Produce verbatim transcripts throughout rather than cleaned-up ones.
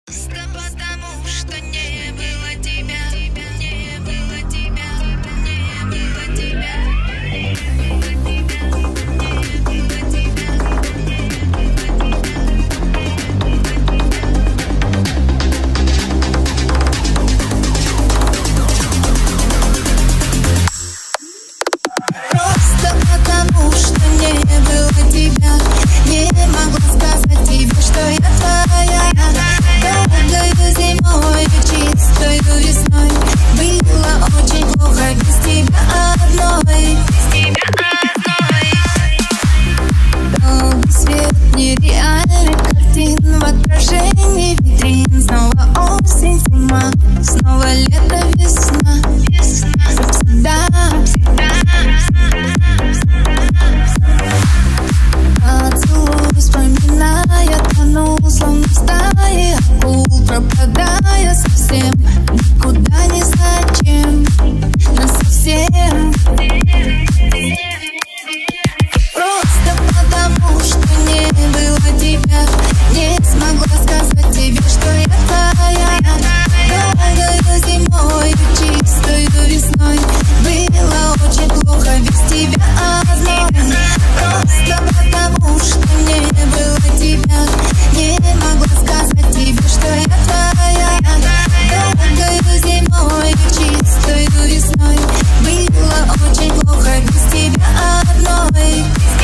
Просто потому, что не было тебя, не было тебя, не было тебя, не было тебя, не было тебя. Просто потому, что не было тебя, не могла сказать тебе, что я твоя. Долгою зимой и чистою весной было очень плохо без тебя одной. Долгий свет нереальных картин в отражении витрин. Снова осень, зима, снова лето, весна. Как всегда. Поцелуй, вспоминая, тонул, словно в стае акул, пропадая совсем, никуда не зачем, насовсем. Просто потому, что не было тебя, не смогла сказать тебе, что я твоя. Долгою зимой и чистою весной было очень плохо без тебя одной. Просто потому, что не было тебя, не могла сказать тебе, что я твоя. Долгою зимой и чистою весной было очень плохо без тебя одной.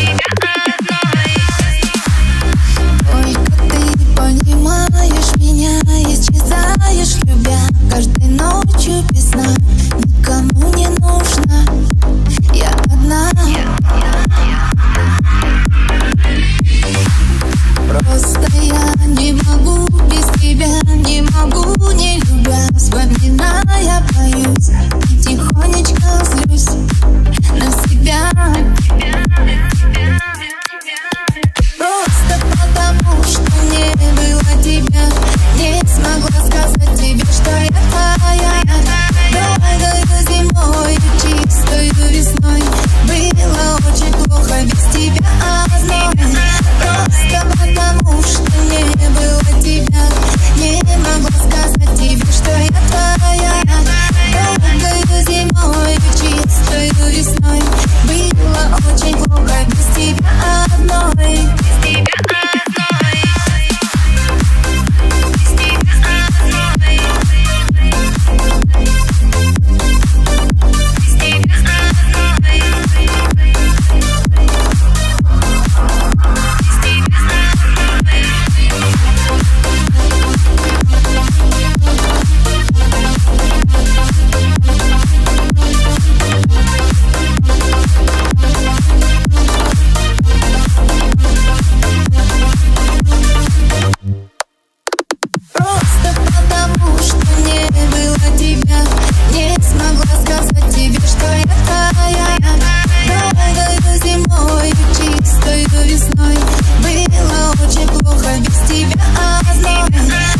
Только ты понимаешь меня, исчезаешь, любя, каждой ночью без сна. Никому не нужна, я одна. Просто я не могу без тебя, не могу не любя. Вспоминая, боюсь, тихонечко злюсь на себя. Просто потому, что не было тебя, не смогла сказать тебе, что я твоя. Долгою зимой и чистою весной было очень плохо без тебя одной. Просто потому, что не было тебя, не могла сказать тебе, что я твоя. Долгою зимой и чистою весной было очень плохо без тебя одной. Просто потому, что не было тебя, не смогла сказать тебе, что я твоя. Долгою зимой и чистою весной было очень плохо без тебя одной.